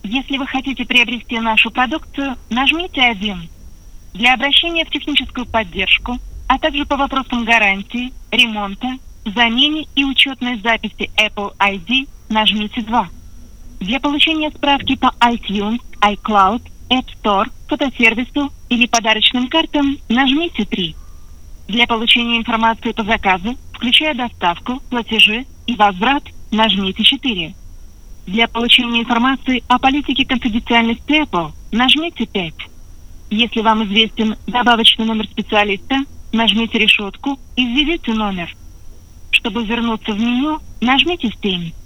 Если вы хотите приобрести нашу продукцию, нажмите 1. Для обращения в техническую поддержку, а также по вопросам гарантии, ремонта, замене и учетной записи Apple ID нажмите 2. Для получения справки по iTunes, iCloud, App Store, фотосервису или подарочным картам нажмите 3. Для получения информации по заказу, включая доставку, платежи и возврат, нажмите 4. Для получения информации о политике конфиденциальности Apple нажмите 5. Если вам известен добавочный номер специалиста, нажмите решетку и введите номер. Чтобы вернуться в меню, нажмите 7.